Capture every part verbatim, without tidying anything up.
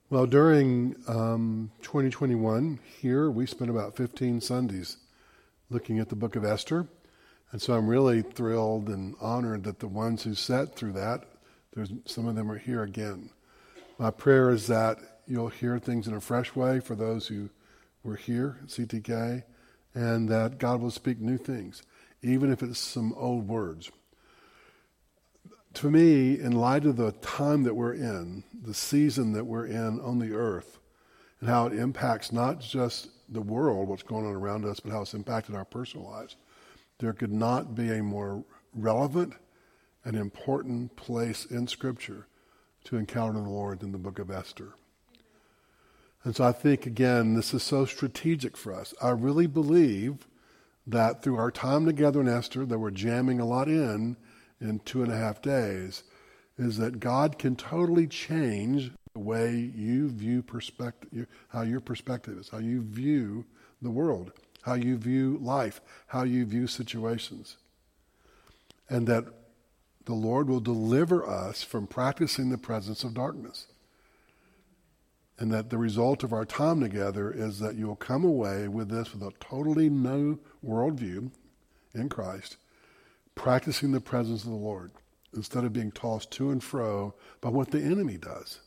Well, during um, twenty twenty-one, here we spent about fifteen Sundays looking at the book of Esther. And so I'm really thrilled and honored that the ones who sat through that, there's some of them are here again. My prayer is that you'll hear things in a fresh way for those who were here at C T K, and that God will speak new things, even if it's some old words. To me, in light of the time that we're in, the season that we're in on the earth, and how it impacts not just the world, what's going on around us, but how it's impacted our personal lives, there could not be a more relevant and important place in Scripture to encounter the Lord than the book of Esther. And so I think, again, this is so strategic for us. I really believe that through our time together in Esther, that we're jamming a lot in, in two and a half days, is that God can totally change the way you view perspective, how your perspective is, how you view the world, how you view life, how you view situations. And that the Lord will deliver us from practicing the presence of darkness. And that the result of our time together is that you'll come away with this with a totally new worldview in Christ, practicing the presence of the Lord instead of being tossed to and fro by what the enemy does.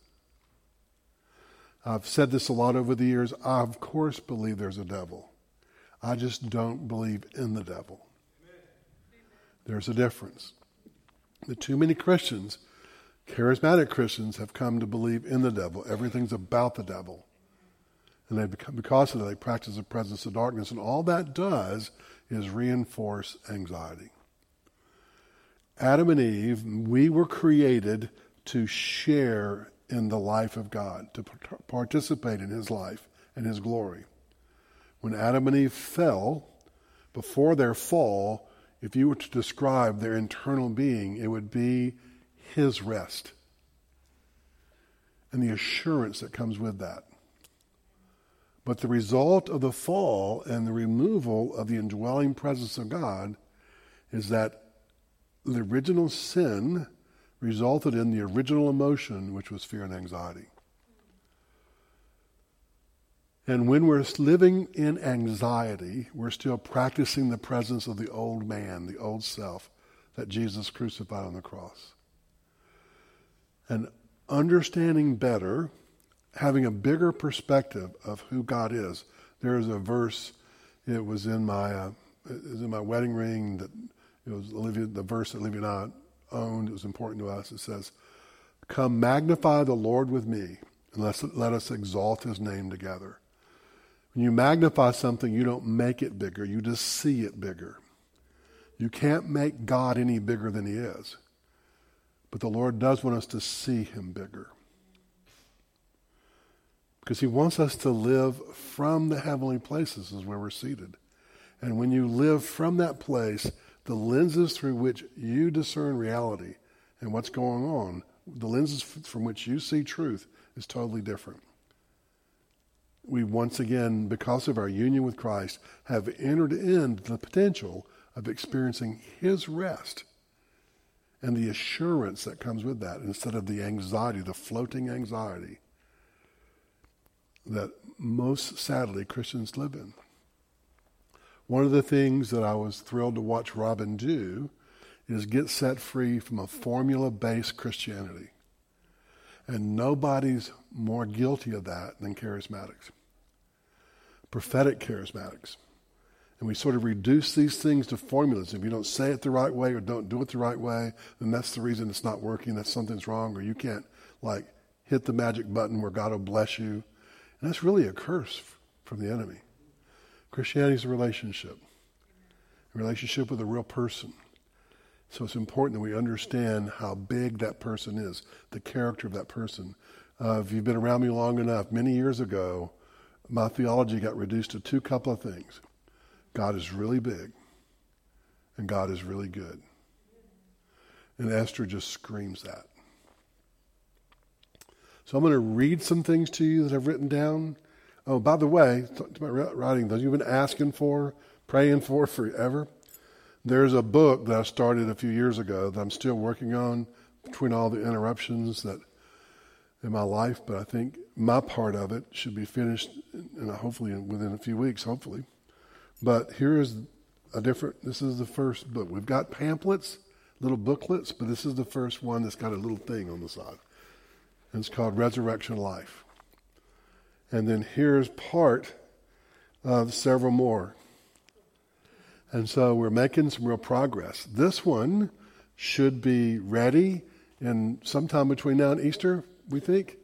I've said this a lot over the years. I, of course, believe there's a devil. I just don't believe in the devil. There's a difference. The too many Christians, charismatic Christians, have come to believe in the devil. Everything's about the devil. And they become, because of that, they practice the presence of darkness. And all that does is reinforce anxiety. Adam and Eve, we were created to share in the life of God, to participate in his life and his glory. When Adam and Eve fell, before their fall, if you were to describe their internal being, it would be his rest and the assurance that comes with that. But the result of the fall and the removal of the indwelling presence of God is that the original sin resulted in the original emotion, which was fear and anxiety. And when we're living in anxiety, we're still practicing the presence of the old man, the old self, that Jesus crucified on the cross. And understanding better, having a bigger perspective of who God is. There is a verse, it was in my, uh, it was in my wedding ring, that it was Olivia, the verse that Olivia and I owned. It was important to us. It says, "Come magnify the Lord with me, and let's, let us exalt his name together." When you magnify something, you don't make it bigger. You just see it bigger. You can't make God any bigger than he is. But the Lord does want us to see him bigger. Because he wants us to live from the heavenly places is where we're seated. And when you live from that place, the lenses through which you discern reality and what's going on, the lenses from which you see truth is totally different. We once again, because of our union with Christ, have entered into the potential of experiencing his rest and the assurance that comes with that, instead of the anxiety, the floating anxiety that most sadly Christians live in. One of the things that I was thrilled to watch Robin do is get set free from a formula-based Christianity. And nobody's more guilty of that than charismatics. Prophetic charismatics. And we sort of reduce these things to formulas. If you don't say it the right way or don't do it the right way, then that's the reason it's not working, that something's wrong, or you can't like hit the magic button where God will bless you. And that's really a curse from the enemy. Christianity is a relationship. A relationship with a real person. So it's important that we understand how big that person is, the character of that person. Uh, if you've been around me long enough, many years ago, my theology got reduced to two couple of things. God is really big, and God is really good. And Esther just screams that. So I'm going to read some things to you that I've written down. Oh, by the way, to my writing, those you've been asking for, praying for forever, there's a book that I started a few years ago that I'm still working on between all the interruptions that in my life, but I think my part of it should be finished, and hopefully within a few weeks, hopefully. But here is a different, this is the first book. We've got pamphlets, little booklets, but this is the first one that's got a little thing on the side. And it's called Resurrection Life. And then here's part of several more. And so we're making some real progress. This one should be ready in sometime between now and Easter, we think?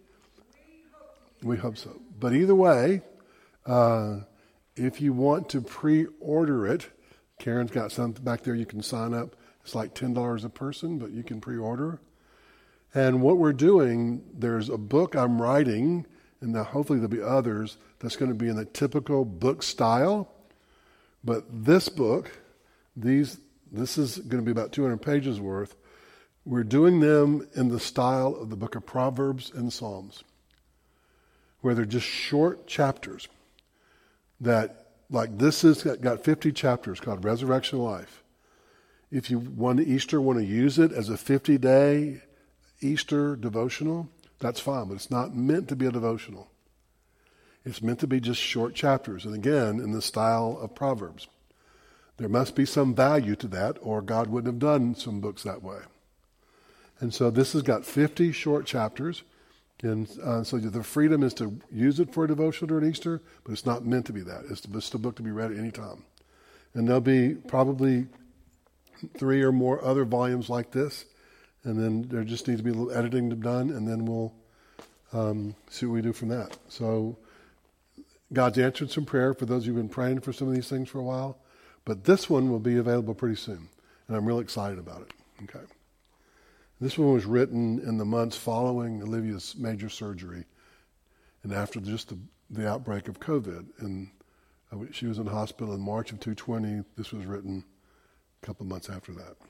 We hope so. But either way, uh, if you want to pre-order it, Karen's got something back there you can sign up. It's like ten dollars a person, but you can pre-order. And what we're doing, there's a book I'm writing, and now hopefully there'll be others, that's going to be in the typical book style. But this book, these, this is going to be about two hundred pages worth. We're doing them in the style of the book of Proverbs and Psalms, where they're just short chapters that, like this has got fifty chapters called Resurrection Life. If you want Easter, want to use it as a fifty-day Easter devotional, that's fine, but it's not meant to be a devotional. It's meant to be just short chapters, and again, in the style of Proverbs. There must be some value to that, or God wouldn't have done some books that way. And so this has got fifty short chapters, and uh, so the freedom is to use it for a devotional during Easter, but it's not meant to be that. It's just a book to be read at any time. And there'll be probably three or more other volumes like this, and then there just needs to be a little editing done, and then we'll um, see what we do from that. So God's answered some prayer for those who've been praying for some of these things for a while, but this one will be available pretty soon, and I'm really excited about it. Okay. This one was written in the months following Olivia's major surgery and after just the, the outbreak of COVID. And uh, she was in the hospital in March of two twenty. This was written a couple of months after that.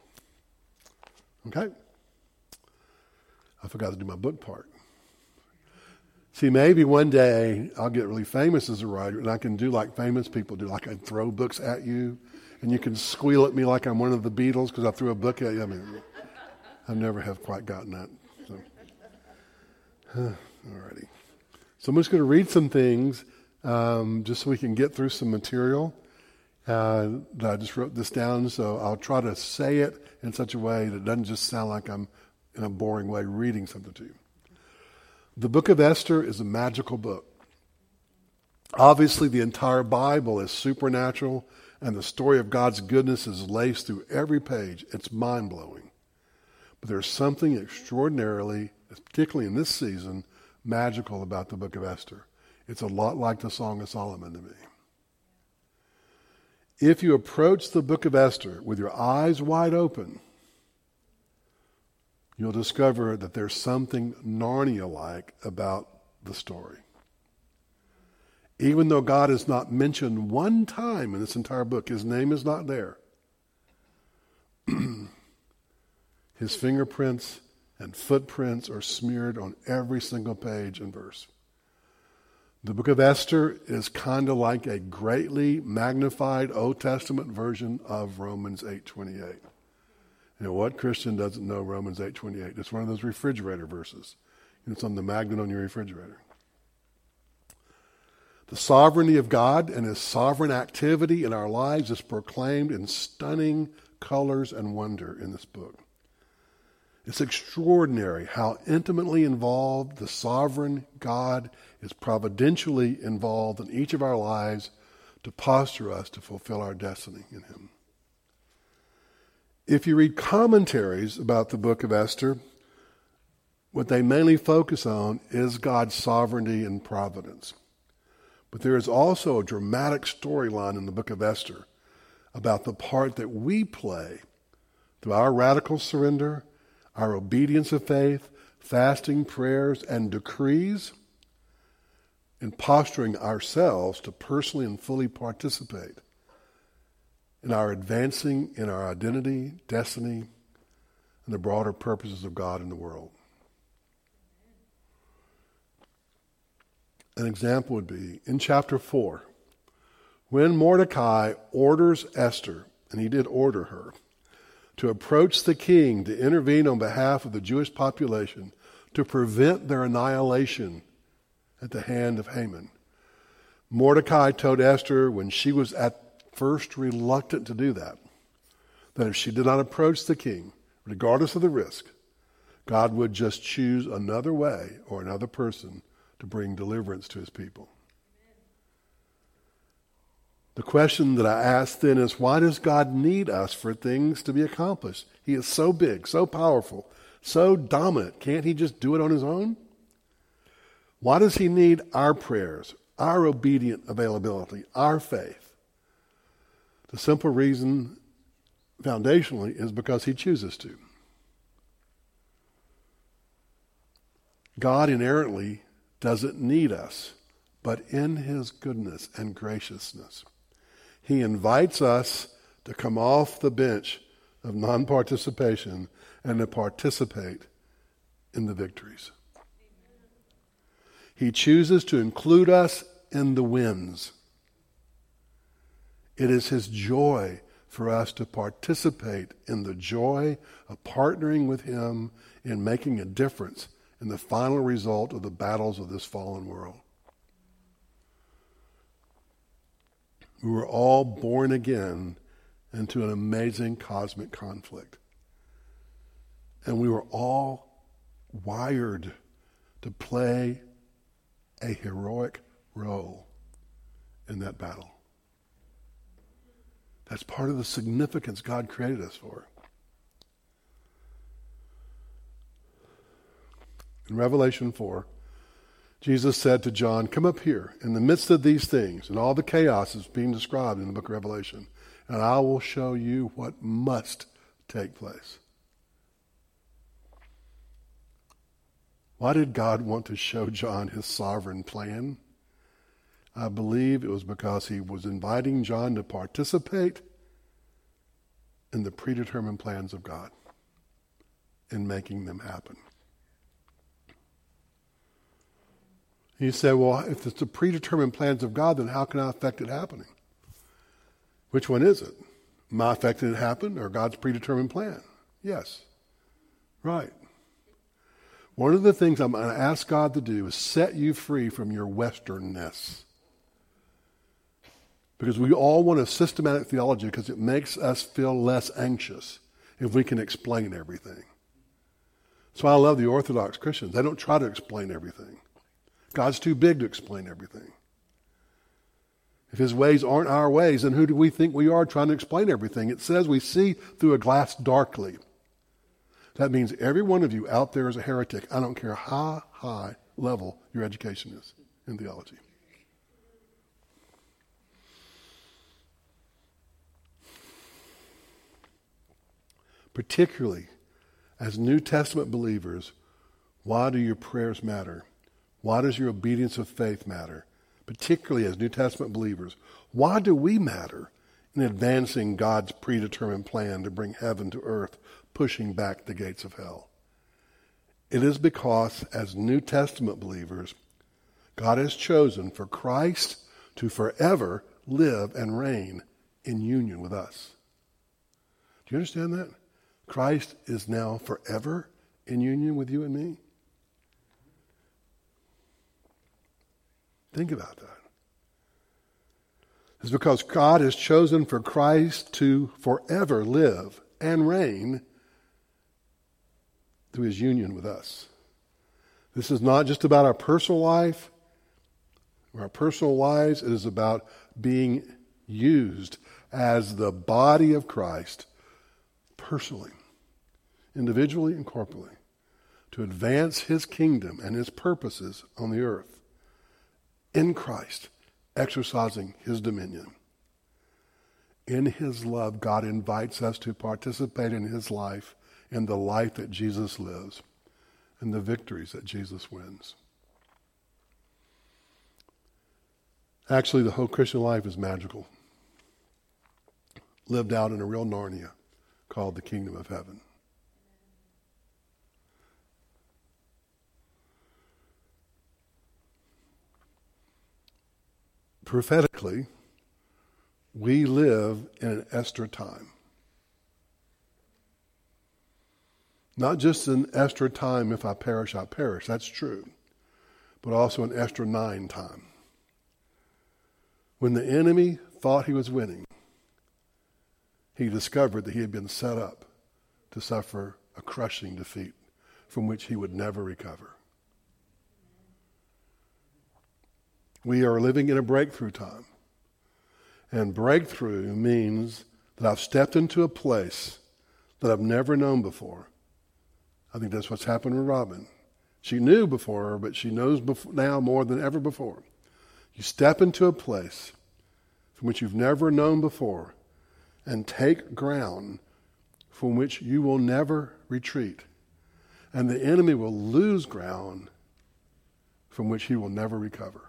Okay? I forgot to do my book part. See, maybe one day I'll get really famous as a writer, and I can do like famous people do. Like I throw books at you, and you can squeal at me like I'm one of the Beatles because I threw a book at you. I mean, I never have quite gotten that. So, huh, alrighty. So I'm just going to read some things um, just so we can get through some material. Uh, I just wrote this down, so I'll try to say it in such a way that it doesn't just sound like I'm in a boring way reading something to you. The book of Esther is a magical book. Obviously, the entire Bible is supernatural, and the story of God's goodness is laced through every page. It's mind-blowing. But there's something extraordinarily, particularly in this season, magical about the book of Esther. It's a lot like the Song of Solomon to me. If you approach the book of Esther with your eyes wide open, you'll discover that there's something Narnia-like about the story. Even though God is not mentioned one time in this entire book, his name is not there. His fingerprints and footprints are smeared on every single page and verse. The book of Esther is kind of like a greatly magnified Old Testament version of Romans eight twenty-eight. You know, what Christian doesn't know Romans eight twenty-eight? It's one of those refrigerator verses. It's on the magnet on your refrigerator. The sovereignty of God and his sovereign activity in our lives is proclaimed in stunning colors and wonder in this book. It's extraordinary how intimately involved the sovereign God is providentially involved in each of our lives to posture us to fulfill our destiny in him. If you read commentaries about the book of Esther, what they mainly focus on is God's sovereignty and providence. But there is also a dramatic storyline in the book of Esther about the part that we play through our radical surrender, our obedience of faith, fasting, prayers, and decrees, in posturing ourselves to personally and fully participate in our advancing in our identity, destiny, and the broader purposes of God in the world. An example would be in chapter four, when Mordecai orders Esther, and he did order her, to approach the king to intervene on behalf of the Jewish population to prevent their annihilation at the hand of Haman. Mordecai told Esther when she was at first reluctant to do that, that if she did not approach the king, regardless of the risk, God would just choose another way or another person to bring deliverance to his people. The question that I ask then is, why does God need us for things to be accomplished? He is so big, so powerful, so dominant. Can't he just do it on his own? Why does he need our prayers, our obedient availability, our faith? The simple reason, foundationally, is because he chooses to. God inerrantly doesn't need us, but in his goodness and graciousness, he invites us to come off the bench of non-participation and to participate in the victories. He chooses to include us in the wins. It is his joy for us to participate in the joy of partnering with him in making a difference in the final result of the battles of this fallen world. We were all born again into an amazing cosmic conflict. And we were all wired to play a heroic role in that battle. That's part of the significance God created us for. In Revelation four, Jesus said to John, come up here in the midst of these things and all the chaos is being described in the book of Revelation, and I will show you what must take place. Why did God want to show John his sovereign plan? I believe it was because he was inviting John to participate in the predetermined plans of God in making them happen. He said, well, if it's the predetermined plans of God, then how can I affect it happening? Which one is it? Am I affecting it happen or God's predetermined plan? Yes. Right. One of the things I'm going to ask God to do is set you free from your westernness. Because we all want a systematic theology because it makes us feel less anxious if we can explain everything. That's why I love the Orthodox Christians. They don't try to explain everything. God's too big to explain everything. If his ways aren't our ways, then who do we think we are trying to explain everything? It says we see through a glass darkly. That means every one of you out there is a heretic. I don't care how high level your education is in theology. Particularly as New Testament believers, why do your prayers matter? Why does your obedience of faith matter? Particularly as New Testament believers, why do we matter in advancing God's predetermined plan to bring heaven to earth, pushing back the gates of hell? It is because as New Testament believers, God has chosen for Christ to forever live and reign in union with us. Do you understand that? Christ is now forever in union with you and me. Think about that. It's because God has chosen for Christ to forever live and reign through his union with us. This is not just about our personal life or our personal lives. It is about being used as the body of Christ personally, individually and corporately, to advance his kingdom and his purposes on the earth. In Christ, exercising his dominion. In his love, God invites us to participate in his life, in the life that Jesus lives, and the victories that Jesus wins. Actually, the whole Christian life is magical, lived out in a real Narnia called the kingdom of heaven. Prophetically, we live in an Esther time. Not just in Esther time, if I perish, I perish. That's true. But also in Esther nine time. When the enemy thought he was winning, he discovered that he had been set up to suffer a crushing defeat from which he would never recover. We are living in a breakthrough time. And breakthrough means that I've stepped into a place that I've never known before. I think that's what's happened with Robin. She knew before, but she knows before, now more than ever before. You step into a place from which you've never known before and take ground from which you will never retreat. And the enemy will lose ground from which he will never recover.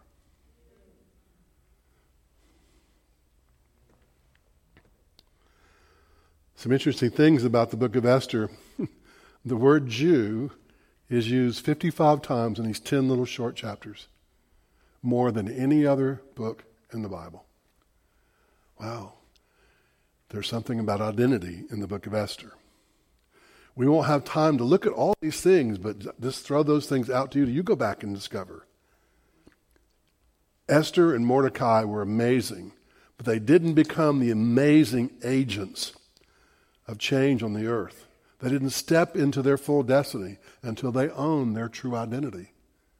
Some interesting things about the book of Esther. The word Jew is used fifty-five times in these ten little short chapters, more than any other book in the Bible. Wow. There's something about identity in the book of Esther. We won't have time to look at all these things, but just throw those things out to you. You go back and discover. Esther and Mordecai were amazing, but they didn't become the amazing agents of change on the earth. They didn't step into their full destiny until they owned their true identity.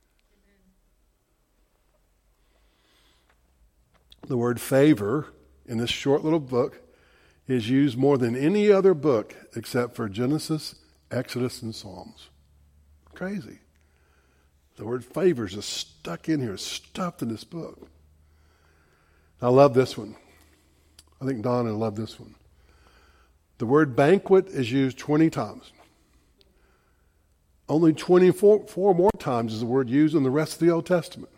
The word favor in this short little book is used more than any other book except for Genesis, Exodus, and Psalms. Crazy. The word favor is just stuck in here, stuffed in this book. I love this one. I think Donna loved this one. The word banquet is used twenty times. Only twenty-four four more times is the word used in the rest of the Old Testament.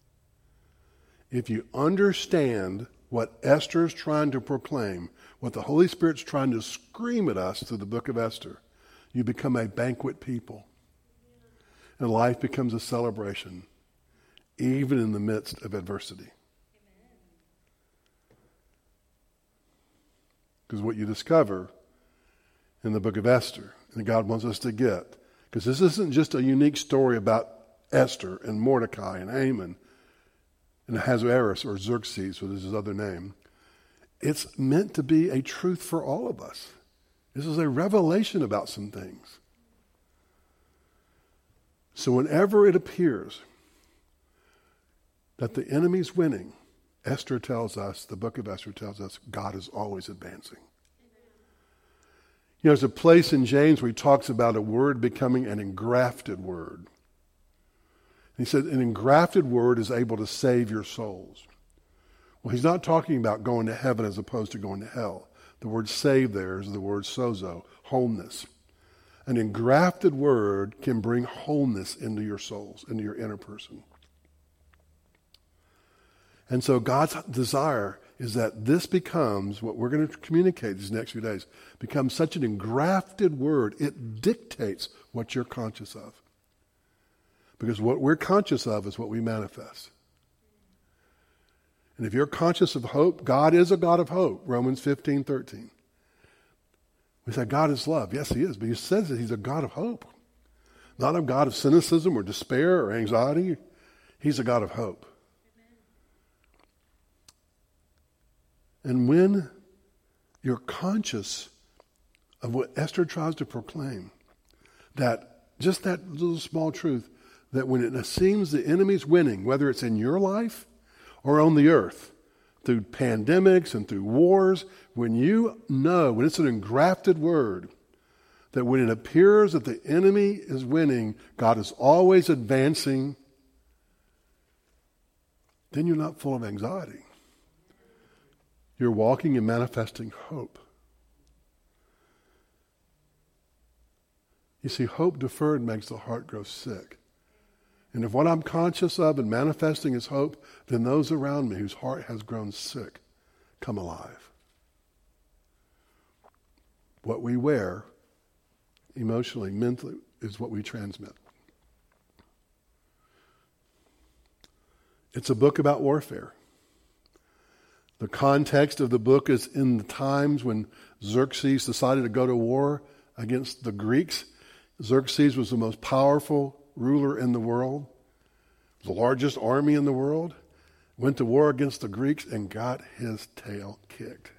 If you understand what Esther is trying to proclaim, what the Holy Spirit's trying to scream at us through the book of Esther, you become a banquet people. And life becomes a celebration, even in the midst of adversity. Because what you discover in the book of Esther, and God wants us to get, because this isn't just a unique story about Esther and Mordecai and Haman and Ahasuerus or Xerxes, which is his other name. It's meant to be a truth for all of us. This is a revelation about some things. So whenever it appears that the enemy's winning, Esther tells us, the book of Esther tells us, God is always advancing. You know, there's a place in James where he talks about a word becoming an engrafted word. He said an engrafted word is able to save your souls. Well, he's not talking about going to heaven as opposed to going to hell. The word save there is the word sozo, wholeness. An engrafted word can bring wholeness into your souls, into your inner person. And so God's desire is that this becomes, what we're going to communicate these next few days, becomes such an engrafted word, it dictates what you're conscious of. Because what we're conscious of is what we manifest. And if you're conscious of hope, God is a God of hope, Romans fifteen thirteen. We say God is love. Yes, he is, but he says that he's a God of hope. Not a God of cynicism or despair or anxiety. He's a God of hope. And when you're conscious of what Esther tries to proclaim, that just that little small truth, that when it seems the enemy's winning, whether it's in your life or on the earth, through pandemics and through wars, when you know, when it's an engrafted word, that when it appears that the enemy is winning, God is always advancing, then you're not full of anxiety. You're walking and manifesting hope. You see, hope deferred makes the heart grow sick. And if what I'm conscious of and manifesting is hope, then those around me whose heart has grown sick come alive. What we wear, emotionally, mentally, is what we transmit. It's a book about warfare. The context of the book is in the times when Xerxes decided to go to war against the Greeks. Xerxes was the most powerful ruler in the world, the largest army in the world, went to war against the Greeks and got his tail kicked.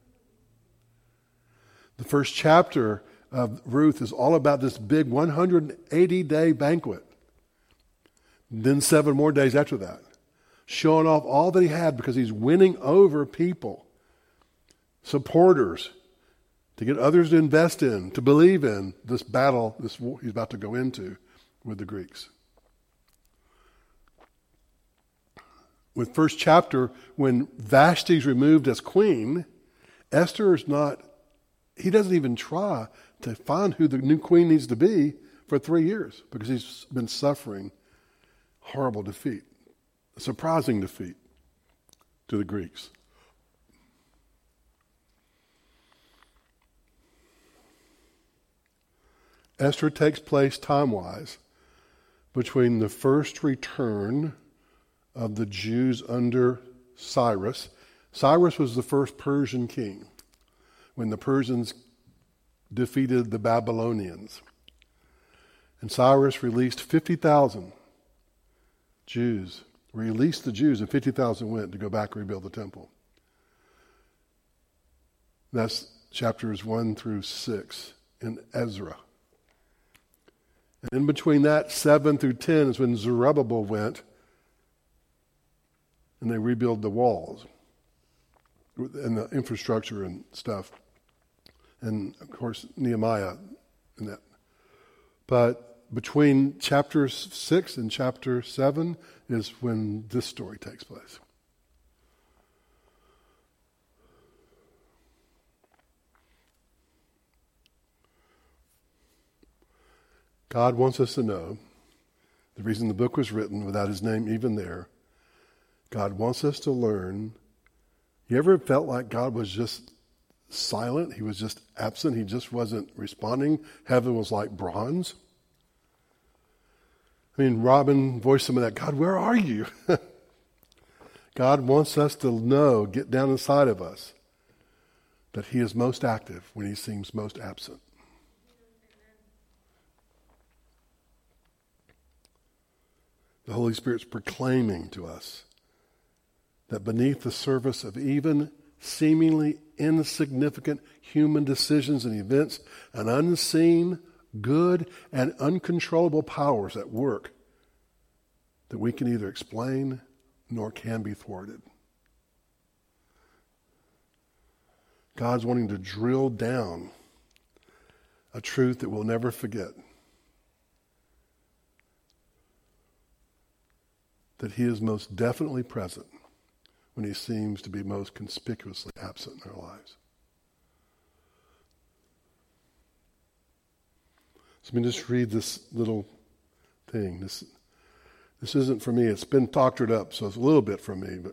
The first chapter of Ruth is all about this big one hundred eighty day banquet. Then seven more days after that, showing off all that he had because he's winning over people, supporters, to get others to invest in, to believe in this battle this war he's about to go into with the Greeks. With first chapter, when Vashti's removed as queen, Esther is not, he doesn't even try to find who the new queen needs to be for three years because he's been suffering horrible defeat, a surprising defeat to the Greeks. Esther takes place time-wise between the first return of the Jews under Cyrus. Cyrus was the first Persian king when the Persians defeated the Babylonians. And Cyrus released fifty thousand Jews, released the Jews, and fifty thousand went to go back and rebuild the temple. That's chapters one through six in Ezra. And in between that, seven through ten is when Zerubbabel went and they rebuild the walls and the infrastructure and stuff. And, of course, Nehemiah and that. But between chapter six and chapter seven is when this story takes place. God wants us to know the reason the book was written without his name even there. God wants us to learn. You ever felt like God was just silent? He was just absent. He just wasn't responding. Heaven was like bronze. I mean, Robin voiced some of that. God, where are you? God wants us to know, get down inside of us, that he is most active when he seems most absent. The Holy Spirit's proclaiming to us that beneath the surface of even seemingly insignificant human decisions and events, an unseen, good, and uncontrollable powers at work that we can neither explain nor can be thwarted. God's wanting to drill down a truth that we'll never forget. That he is most definitely present when he seems to be most conspicuously absent in our lives. So let me just read this little thing. This, this isn't for me. It's been doctored up, so it's a little bit from me. But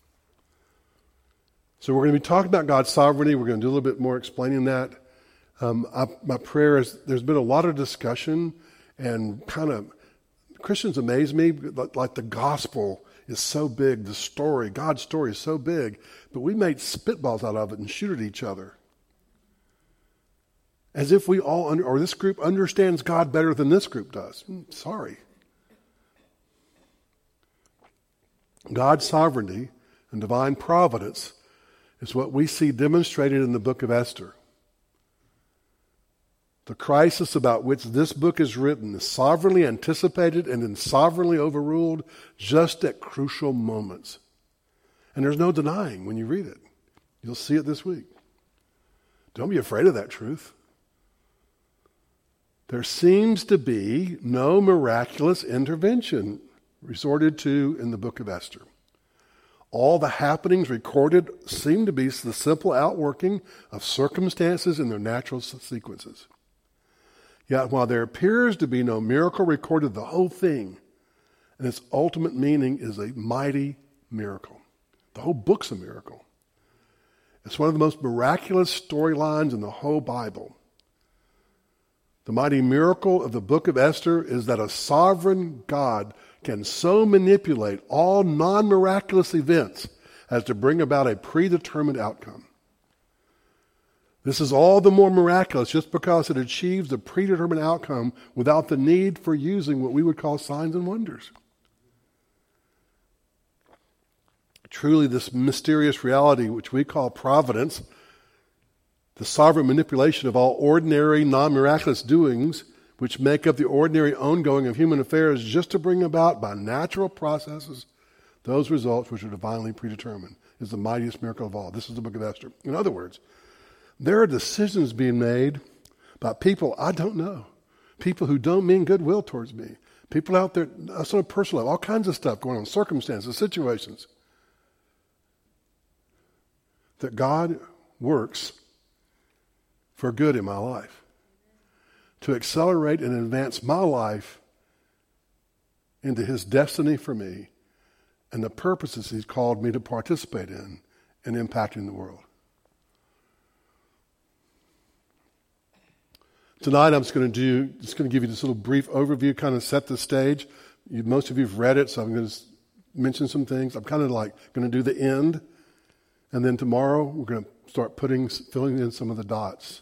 So we're going to be talking about God's sovereignty. We're going to do a little bit more explaining that. Um, I, my prayer is, there's been a lot of discussion and kind of, Christians amaze me, like the gospel is so big, the story, God's story is so big, but we made spitballs out of it and shoot at each other. As if we all, under, or this group understands God better than this group does. Sorry. God's sovereignty and divine providence is what we see demonstrated in the book of Esther. The crisis about which this book is written is sovereignly anticipated and then sovereignly overruled just at crucial moments. And there's no denying when you read it. You'll see it this week. Don't be afraid of that truth. There seems to be no miraculous intervention resorted to in the book of Esther. All the happenings recorded seem to be the simple outworking of circumstances in their natural sequences. Yet while there appears to be no miracle recorded, the whole thing and its ultimate meaning is a mighty miracle. The whole book's a miracle. It's one of the most miraculous storylines in the whole Bible. The mighty miracle of the book of Esther is that a sovereign God can so manipulate all non-miraculous events as to bring about a predetermined outcome. This is all the more miraculous just because it achieves a predetermined outcome without the need for using what we would call signs and wonders. Truly, this mysterious reality, which we call providence, the sovereign manipulation of all ordinary, non-miraculous doings, which make up the ordinary ongoing of human affairs just to bring about by natural processes those results which are divinely predetermined, is the mightiest miracle of all. This is the book of Esther. In other words, there are decisions being made by people I don't know, people who don't mean goodwill towards me, people out there, that's on a personal level, all kinds of stuff going on, circumstances, situations, that God works for good in my life, to accelerate and advance my life into his destiny for me and the purposes he's called me to participate in and impacting the world. Tonight I'm just going to do, just going to give you this little brief overview, kind of set the stage. You, most of you have read it, so I'm going to mention some things. I'm kind of like going to do the end, and then tomorrow we're going to start putting, filling in some of the dots.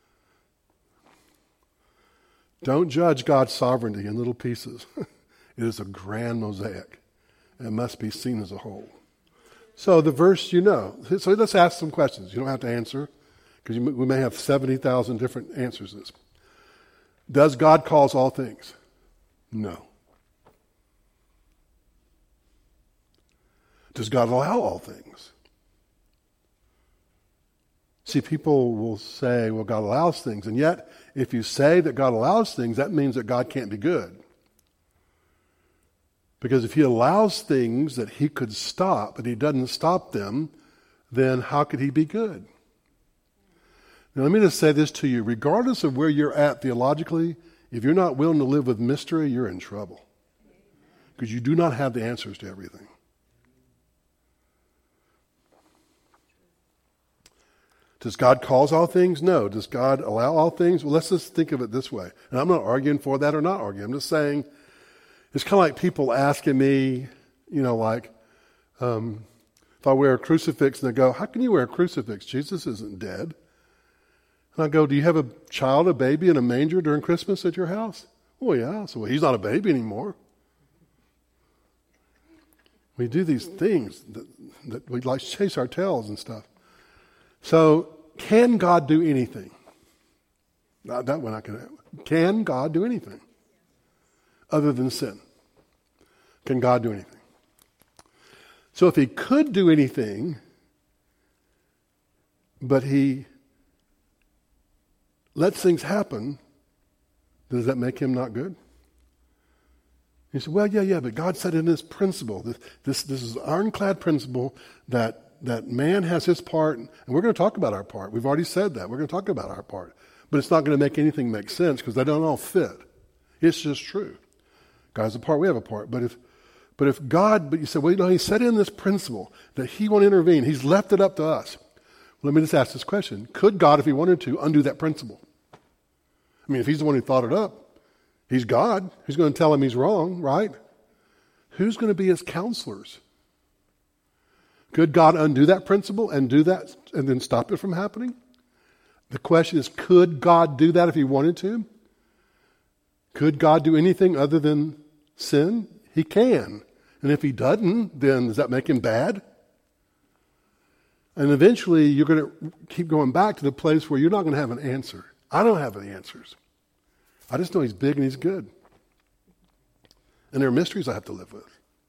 Don't judge God's sovereignty in little pieces. It is a grand mosaic, and it must be seen as a whole. So the verse you know. So let's ask some questions. You don't have to answer, because we may have seventy thousand different answers to this. Does God cause all things? No. Does God allow all things? See, people will say, well, God allows things. And yet, if you say that God allows things, that means that God can't be good. Because if he allows things that he could stop, but he doesn't stop them, then how could he be good? Now, let me just say this to you. Regardless of where you're at theologically, if you're not willing to live with mystery, you're in trouble. Because you do not have the answers to everything. Does God cause all things? No. Does God allow all things? Well, let's just think of it this way. And I'm not arguing for that or not arguing. I'm just saying, it's kind of like people asking me, you know, like, um, if I wear a crucifix, and they go, how can you wear a crucifix? Jesus isn't dead. And I go, do you have a child, a baby in a manger during Christmas at your house? Oh, yeah. So well, he's not a baby anymore. We do these things that, that we like chase our tails and stuff. So, can God do anything? Not that one I can. Can God do anything other than sin? Can God do anything? So, if he could do anything, but he lets things happen, does that make him not good? He said, well, yeah, yeah, but God said in this principle, this, this, this is ironclad principle that that man has his part, and we're going to talk about our part. We've already said that. We're going to talk about our part. But it's not going to make anything make sense because they don't all fit. It's just true. God has a part, we have a part. But if but if God, but you say, well, you know, he set in this principle that he won't intervene. He's left it up to us. Let me just ask this question. Could God, if he wanted to, undo that principle? I mean, if he's the one who thought it up, he's God. Who's going to tell him he's wrong, right? Who's going to be his counselors? Could God undo that principle and do that and then stop it from happening? The question is, could God do that if he wanted to? Could God do anything other than sin? He can. And if he doesn't, then does that make him bad? And eventually you're going to keep going back to the place where you're not going to have an answer. I don't have any answers. I just know he's big and he's good. And there are mysteries I have to live with.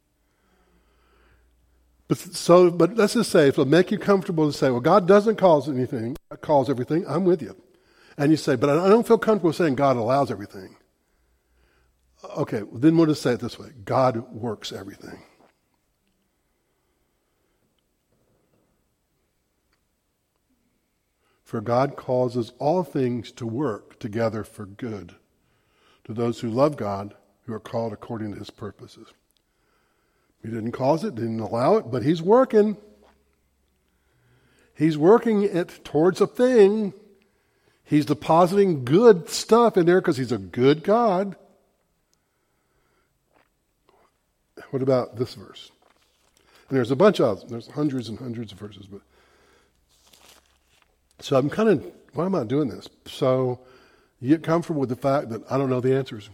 But so, but let's just say, if it'll make you comfortable to say, well, God doesn't cause anything, God calls everything, I'm with you. And you say, but I don't feel comfortable saying God allows everything. Okay, well, then we'll just say it this way. God works everything. For God causes all things to work together for good to those who love God, who are called according to his purposes. He didn't cause it, didn't allow it, but he's working. He's working it towards a thing. He's depositing good stuff in there because he's a good God. What about this verse? And there's a bunch of them. There's hundreds and hundreds of verses. But So I'm kind of, why am I doing this? So you get comfortable with the fact that I don't know the answers.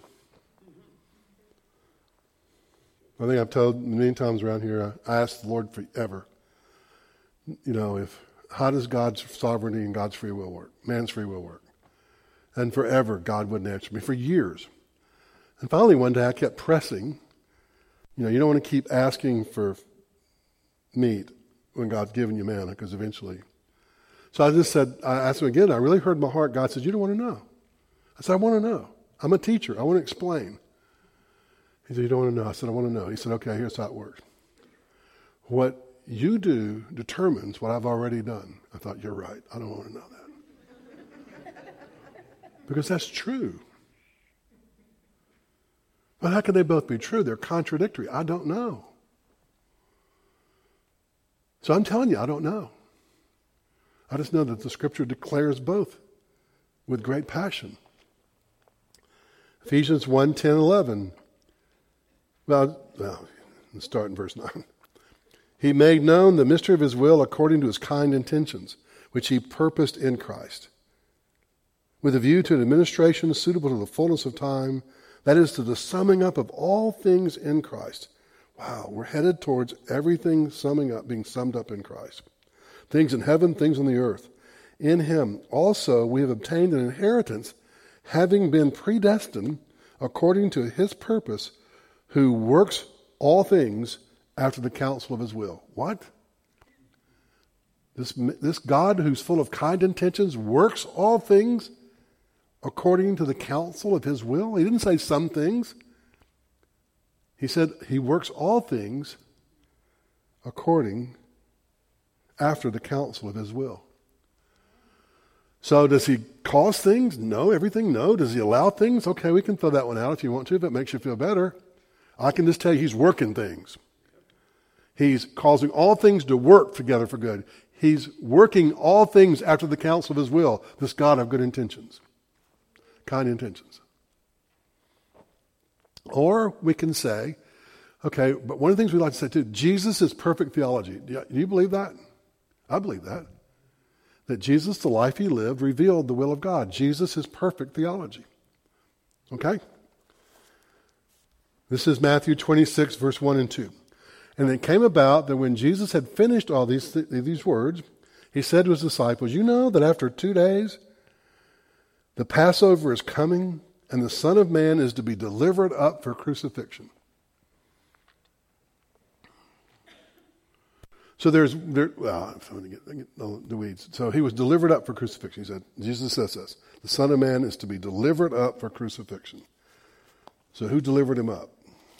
I think I've told many times around here, I asked the Lord forever, you know, if how does God's sovereignty and God's free will work? Man's free will work? And forever, God wouldn't answer me, for years. And finally, one day, I kept pressing. You know, you don't want to keep asking for meat when God's given you manna, because eventually. So I just said, I asked him again, I really heard in my heart, God said, you don't want to know. I said, I want to know. I'm a teacher. I want to explain. He said, you don't want to know. I said, I want to know. He said, okay, here's how it works. What you do determines what I've already done. I thought, you're right. I don't want to know that. Because that's true. But how can they both be true? They're contradictory. I don't know. So I'm telling you, I don't know. I just know that the Scripture declares both with great passion. Ephesians one, ten, eleven. Well, well, let's start in verse nine. He made known the mystery of his will according to his kind intentions, which he purposed in Christ, with a view to an administration suitable to the fullness of time, that is, to the summing up of all things in Christ. Wow, we're headed towards everything summing up, being summed up in Christ. Things in heaven, things on the earth. In him also we have obtained an inheritance, having been predestined according to his purpose, who works all things after the counsel of his will. What? This, this God who's full of kind intentions works all things according to the counsel of his will? He didn't say some things. He said he works all things according after the counsel of his will. So does he cause things? No. Everything? No. Does he allow things? Okay, we can throw that one out if you want to, if it makes you feel better. I can just tell you he's working things. He's causing all things to work together for good. He's working all things after the counsel of his will, this God of good intentions, kind intentions. Or we can say, okay, but one of the things we like to say too, Jesus is perfect theology. Do you, do you believe that? I believe that. That Jesus, the life he lived, revealed the will of God. Jesus is perfect theology. Okay? This is Matthew twenty-six, verse one and two. And it came about that when Jesus had finished all these, th- these words, he said to his disciples, you know that after two days the Passover is coming, and the Son of Man is to be delivered up for crucifixion. So there's, there, well, I'm going to get, get the weeds. So he was delivered up for crucifixion. He said, Jesus says this, the Son of Man is to be delivered up for crucifixion. So who delivered him up?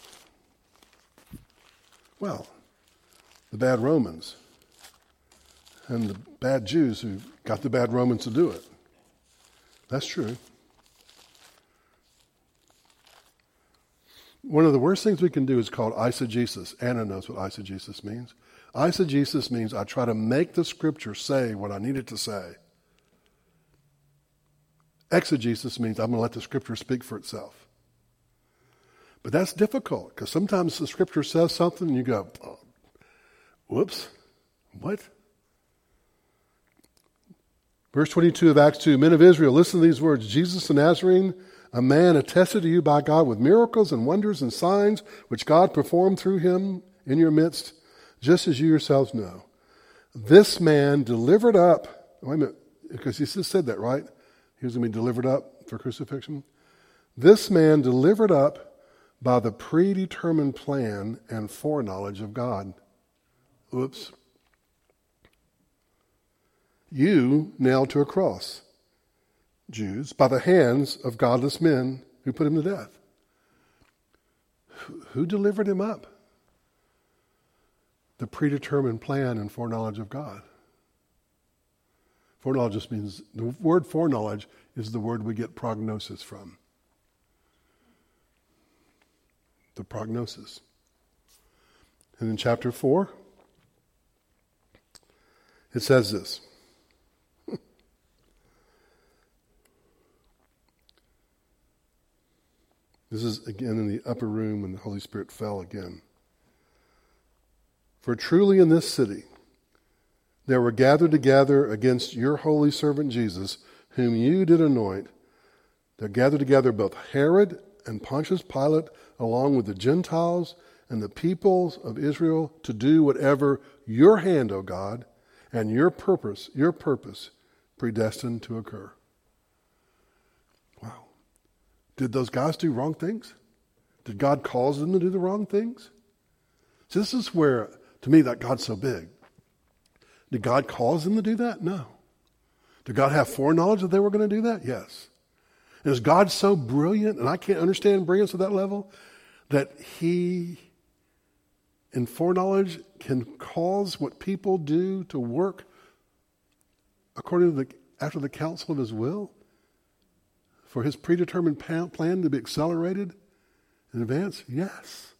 Well, the bad Romans and the bad Jews who got the bad Romans to do it. That's true. One of the worst things we can do is called eisegesis. Anna knows what eisegesis means. Eisegesis means I try to make the Scripture say what I need it to say. Exegesis means I'm going to let the Scripture speak for itself. But that's difficult, because sometimes the Scripture says something and you go, oh, whoops, what? Verse twenty-two of Acts two, men of Israel, listen to these words. Jesus the Nazarene, a man attested to you by God with miracles and wonders and signs, which God performed through him in your midst, just as you yourselves know. This man delivered up, wait a minute, because he just said that, right? He was going to be delivered up for crucifixion. This man delivered up by the predetermined plan and foreknowledge of God. Oops. You nailed to a cross, Jews, by the hands of godless men who put him to death. Who delivered him up? The predetermined plan and foreknowledge of God. Foreknowledge just means, the word foreknowledge is the word we get prognosis from. The prognosis. And in chapter four, it says this. This is again in the upper room when the Holy Spirit fell again. For truly in this city They were gathered together against your holy servant Jesus, whom you did anoint. They're gathered together both Herod and Pontius Pilate, along with the Gentiles and the peoples of Israel, to do whatever your hand, O God, and your purpose, your purpose, predestined to occur. Wow. Did those guys do wrong things? Did God cause them to do the wrong things? So this is where, to me, that God's so big. Did God cause them to do that? No. Did God have foreknowledge that they were going to do that? Yes. And is God so brilliant, and I can't understand brilliance at that level, that he, in foreknowledge, can cause what people do to work according to the, after the counsel of his will? For his predetermined plan to be accelerated in advance? Yes.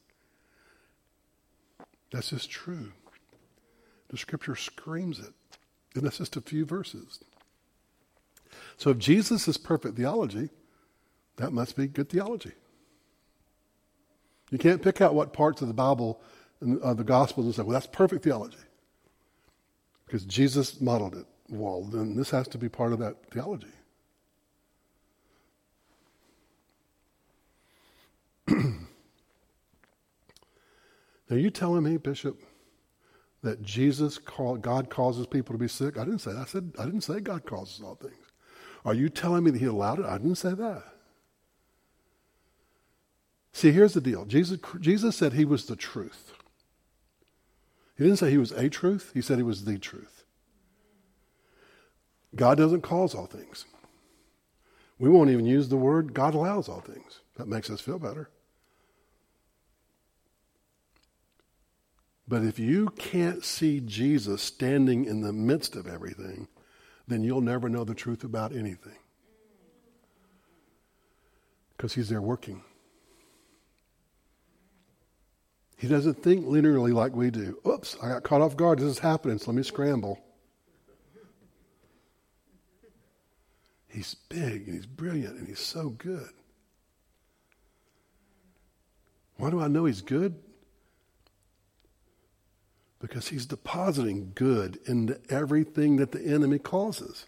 That's just true. The scripture screams it. And that's just a few verses. So if Jesus is perfect theology, that must be good theology. You can't pick out what parts of the Bible and uh, the Gospels and say, well, that's perfect theology. Because Jesus modeled it. Well, then this has to be part of that theology. Now, you telling me, Bishop, that Jesus called, God causes people to be sick? I didn't say that. I said I didn't say God causes all things. Are you telling me that he allowed it? I didn't say that. See, here's the deal. Jesus, Jesus said he was the truth. He didn't say he was a truth. He said he was the truth. God doesn't cause all things. We won't even use the word God allows all things. That makes us feel better. But if you can't see Jesus standing in the midst of everything, then you'll never know the truth about anything. Because he's there working. He doesn't think linearly like we do. Oops, I got caught off guard. This is happening, so let me scramble. He's big and he's brilliant and he's so good. Why do I know he's good? Because he's depositing good into everything that the enemy causes.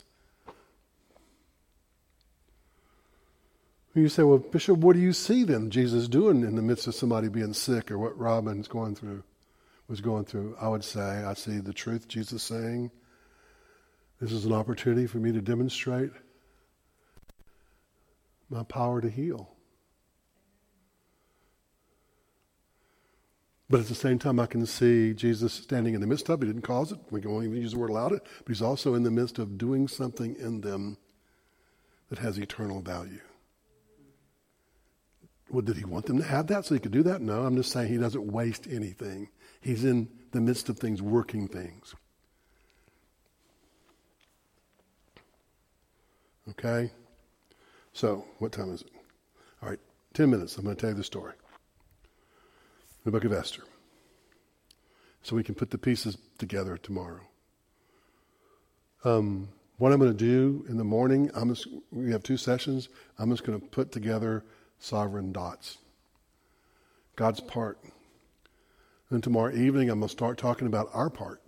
You say, well, Bishop, what do you see then Jesus doing in the midst of somebody being sick, or what Robin's going through, was going through? I would say, I see the truth Jesus saying, this is an opportunity for me to demonstrate my power to heal. But at the same time, I can see Jesus standing in the midst of it. He didn't cause it. We can only use the word allowed it. But he's also in the midst of doing something in them that has eternal value. Well, did he want them to have that so he could do that? No, I'm just saying he doesn't waste anything. He's in the midst of things, working things. Okay? So, what time is it? All right, ten minutes. I'm going to tell you the story. The book of Esther. So we can put the pieces together tomorrow. Um, what I'm going to do in the morning, I'm just, we have two sessions. I'm just going to put together sovereign dots. God's part. Then tomorrow evening, I'm going to start talking about our part.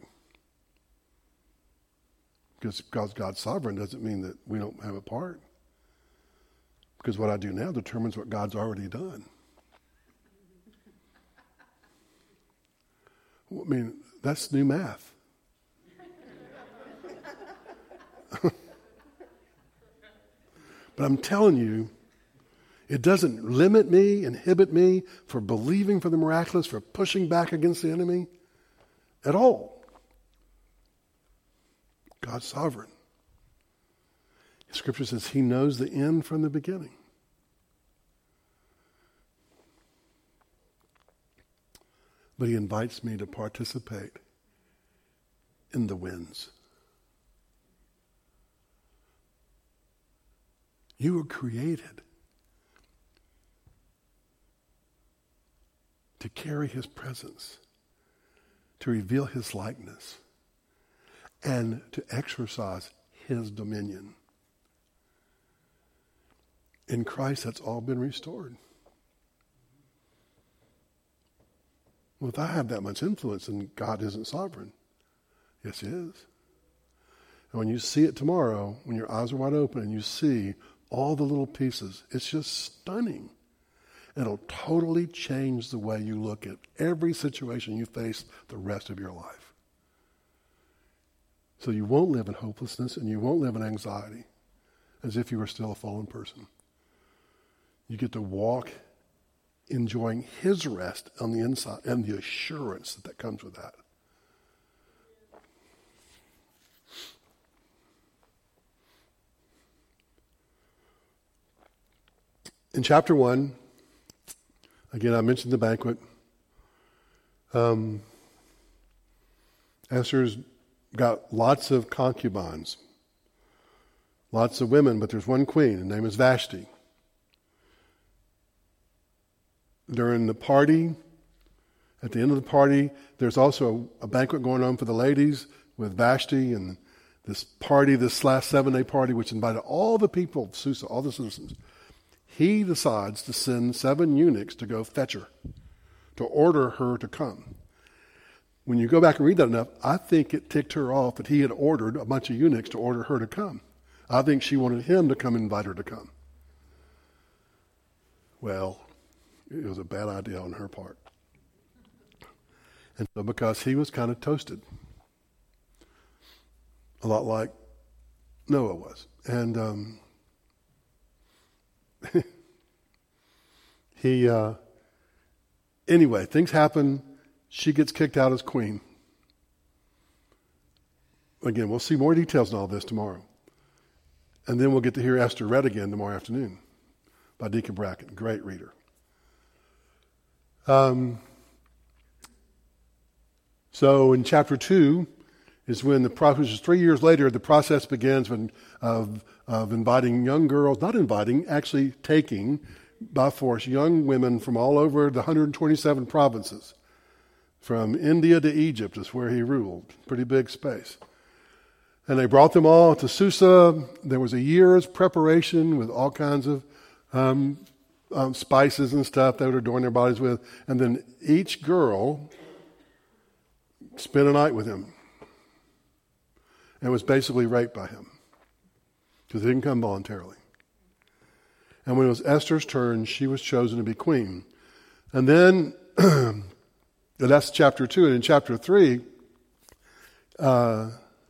Because God's, God's sovereign doesn't mean that we don't have a part. Because what I do now determines what God's already done. I mean, that's new math. But I'm telling you, it doesn't limit me, inhibit me for believing for the miraculous, for pushing back against the enemy at all. God's sovereign. Scripture says he knows the end from the beginning. But he invites me to participate in the wins. You were created to carry his presence, to reveal his likeness, and to exercise his dominion. In Christ, that's all been restored. Well, if I have that much influence and God isn't sovereign, yes, he is. And when you see it tomorrow, when your eyes are wide open and you see all the little pieces, it's just stunning. It'll totally change the way you look at every situation you face the rest of your life. So you won't live in hopelessness and you won't live in anxiety as if you were still a fallen person. You get to walk enjoying his rest on the inside and the assurance that, that comes with that. In chapter one, again, I mentioned the banquet. Um, Esther's got lots of concubines, lots of women, but there's one queen. Her name is Vashti. During the party, at the end of the party, there's also a, a banquet going on for the ladies with Vashti and this party, this last seven-day party, which invited all the people of Susa, all the citizens. He decides to send seven eunuchs to go fetch her, to order her to come. When you go back and read that enough, I think it ticked her off that he had ordered a bunch of eunuchs to order her to come. I think she wanted him to come and invite her to come. Well, it was a bad idea on her part. And so because he was kind of toasted, a lot like Noah was. And um, he, uh, anyway, things happen. She gets kicked out as queen. Again, we'll see more details on all this tomorrow. And then we'll get to hear Esther read again tomorrow afternoon by Deacon Bracken. Great reader. Um, so in chapter two is when the process, three years later, the process begins when, of, of inviting young girls, not inviting, actually taking by force young women from all over the one hundred twenty-seven provinces. From India to Egypt is where he ruled. Pretty big space. And they brought them all to Susa. There was a year's preparation with all kinds of um, um, spices and stuff they would adorn their bodies with. And then each girl spent a night with him and was basically raped by him because they didn't come voluntarily. And when it was Esther's turn, she was chosen to be queen. And then, that's chapter two. And in chapter three, uh,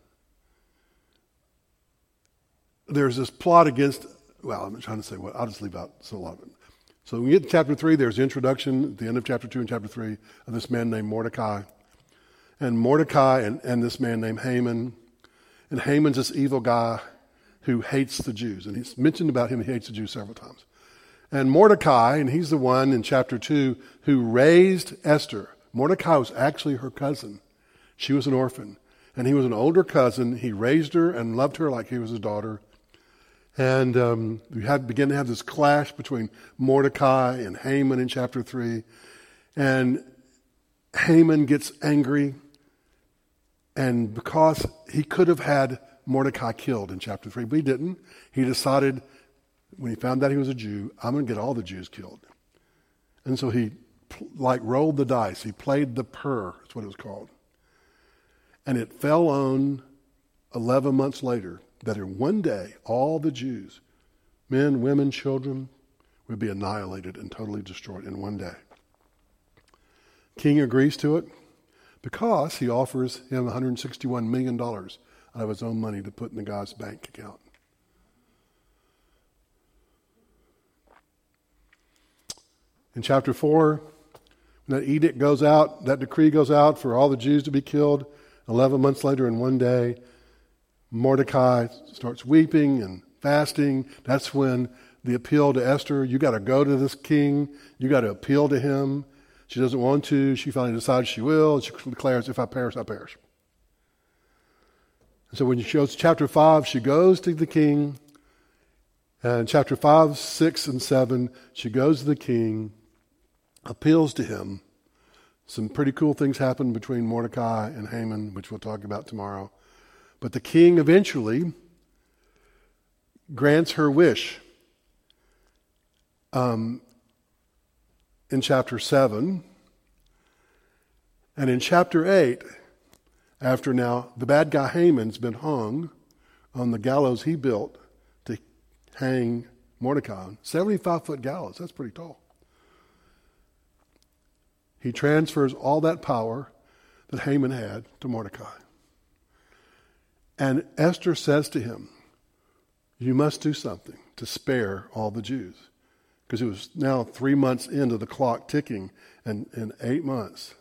there's this plot against, well, I'm trying to say what, I'll just leave out a lot of it. So when we get to chapter three, there's the introduction at the end of chapter two and chapter three of this man named Mordecai. And Mordecai and, and this man named Haman. And Haman's this evil guy who hates the Jews. And he's mentioned about him, he hates the Jews several times. And Mordecai, and he's the one in chapter two who raised Esther. Mordecai was actually her cousin. She was an orphan. And he was an older cousin. He raised her and loved her like he was his daughter. And um, we had began to have this clash between Mordecai and Haman in chapter three. And Haman gets angry. And because he could have had Mordecai killed in chapter three, but he didn't. He decided, when he found out he was a Jew, I'm going to get all the Jews killed. And so he, like, rolled the dice. He played the pur, that's what it was called. And it fell on eleven months later that in one day, all the Jews, men, women, children, would be annihilated and totally destroyed in one day. King agrees to it because he offers him one hundred sixty-one million dollars out of his own money to put in the guy's bank account. In chapter four, when that edict goes out, that decree goes out for all the Jews to be killed, eleven months later in one day, Mordecai starts weeping and fasting. That's when the appeal to Esther, you got to go to this king, you got to appeal to him. She doesn't want to. She finally decides she will. She declares, if I perish, I perish. And so when she goes to chapter five, she goes to the king. And chapter five, six, and seven, she goes to the king, appeals to him. Some pretty cool things happen between Mordecai and Haman, which we'll talk about tomorrow. But the king eventually grants her wish. Um, in chapter seven. And in chapter eight, after now the bad guy Haman's been hung on the gallows he built to hang Mordecai on. seventy-five foot gallows, that's pretty tall. He transfers all that power that Haman had to Mordecai. And Esther says to him, you must do something to spare all the Jews. Because it was now three months into the clock ticking, and in eight months,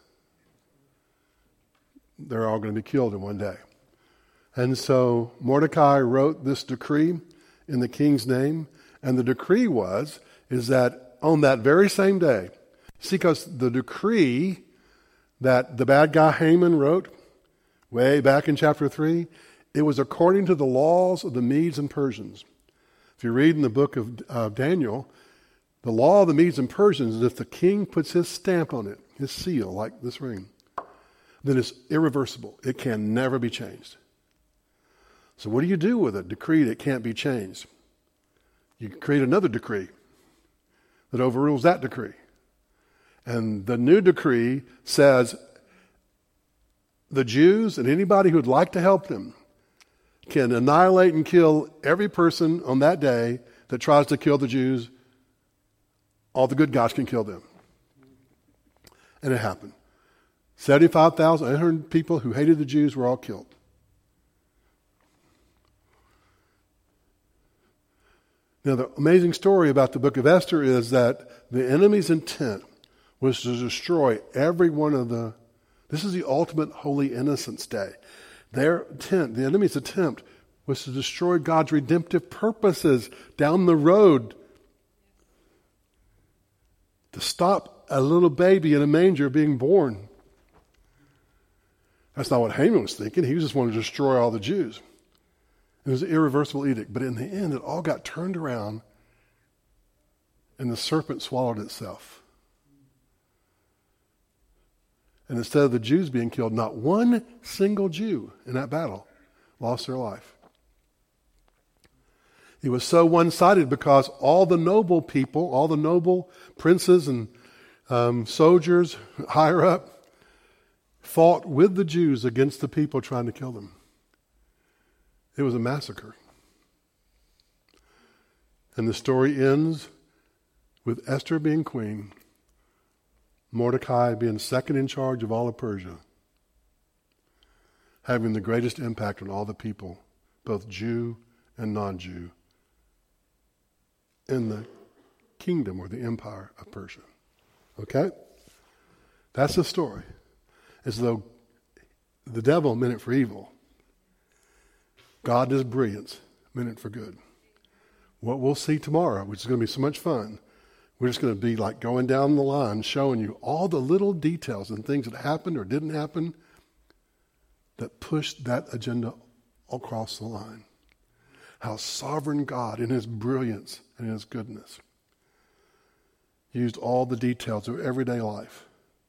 they're all going to be killed in one day. And so Mordecai wrote this decree in the king's name, and the decree was, is that on that very same day, see, because the decree that the bad guy Haman wrote way back in chapter three, it was according to the laws of the Medes and Persians. If you read in the book of uh, Daniel, the law of the Medes and Persians is if the king puts his stamp on it, his seal, like this ring, then it's irreversible. It can never be changed. So what do you do with a decree that can't be changed? You create another decree that overrules that decree. And the new decree says the Jews and anybody who would like to help them can annihilate and kill every person on that day that tries to kill the Jews. All the good guys can kill them. And it happened. seventy-five thousand eight hundred people who hated the Jews were all killed. Now, the amazing story about the book of Esther is that the enemy's intent was to destroy every one of the, this is the ultimate Holy Innocents Day. Their intent, the enemy's attempt, was to destroy God's redemptive purposes down the road, to stop a little baby in a manger being born. That's not what Haman was thinking. He just wanted to destroy all the Jews. It was an irreversible edict. But in the end, it all got turned around and the serpent swallowed itself. And instead of the Jews being killed, not one single Jew in that battle lost their life. It was so one-sided because all the noble people, all the noble princes and um, soldiers higher up fought with the Jews against the people trying to kill them. It was a massacre. And the story ends with Esther being queen, Mordecai being second in charge of all of Persia, having the greatest impact on all the people, both Jew and non-Jew, in the kingdom or the empire of Persia. Okay? That's the story. As though the devil meant it for evil. God is brilliance, meant it for good. What we'll see tomorrow, which is going to be so much fun, we're just going to be like going down the line, showing you all the little details and things that happened or didn't happen that pushed that agenda across the line. How sovereign God, in his brilliance and in his goodness, used all the details of everyday life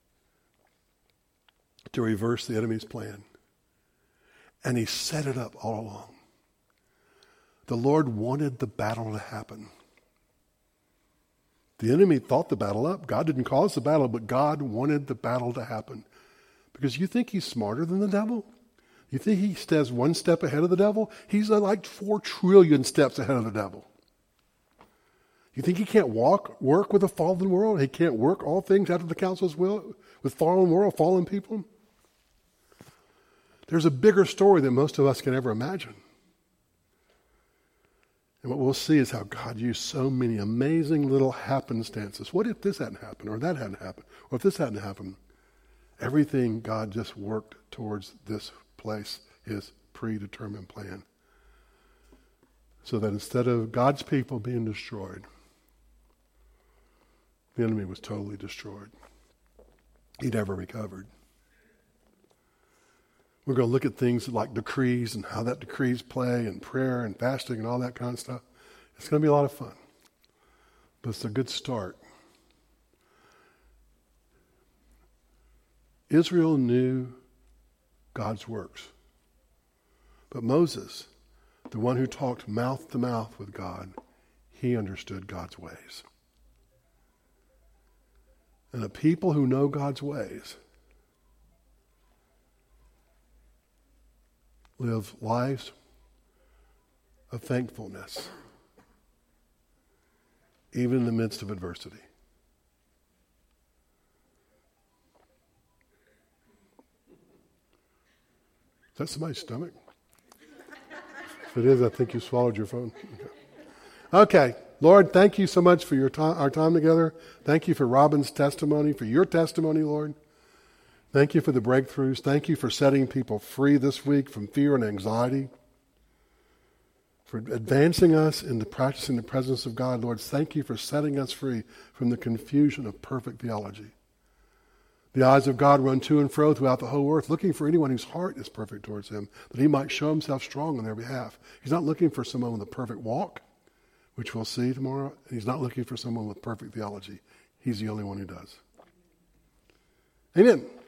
to reverse the enemy's plan. And he set it up all along. The Lord wanted the battle to happen. The enemy thought the battle up. God didn't cause the battle, but God wanted the battle to happen. Because you think he's smarter than the devil? You think he stays one step ahead of the devil? He's like four trillion steps ahead of the devil. You think he can't walk, work with a fallen world? He can't work all things out of the council's will with fallen world, fallen people? There's a bigger story than most of us can ever imagine. And what we'll see is how God used so many amazing little happenstances. What if this hadn't happened, or that hadn't happened, or if this hadn't happened? Everything God just worked towards this place, his predetermined plan. So that instead of God's people being destroyed, the enemy was totally destroyed. He never recovered. We're going to look at things like decrees and how that decrees play and prayer and fasting and all that kind of stuff. It's going to be a lot of fun. But it's a good start. Israel knew God's works. But Moses, the one who talked mouth to mouth with God, he understood God's ways. And the people who know God's ways live lives of thankfulness, even in the midst of adversity. Is that somebody's stomach? If it is, I think you swallowed your phone. Okay. Okay. Lord, thank you so much for your time, our time together. Thank you for Robin's testimony, for your testimony, Lord. Thank you for the breakthroughs. Thank you for setting people free this week from fear and anxiety, for advancing us into practicing the presence of God. Lord, thank you for setting us free from the confusion of perfect theology. The eyes of God run to and fro throughout the whole earth, looking for anyone whose heart is perfect towards him, that he might show himself strong on their behalf. He's not looking for someone with a perfect walk, which we'll see tomorrow. He's not looking for someone with perfect theology. He's the only one who does. Amen.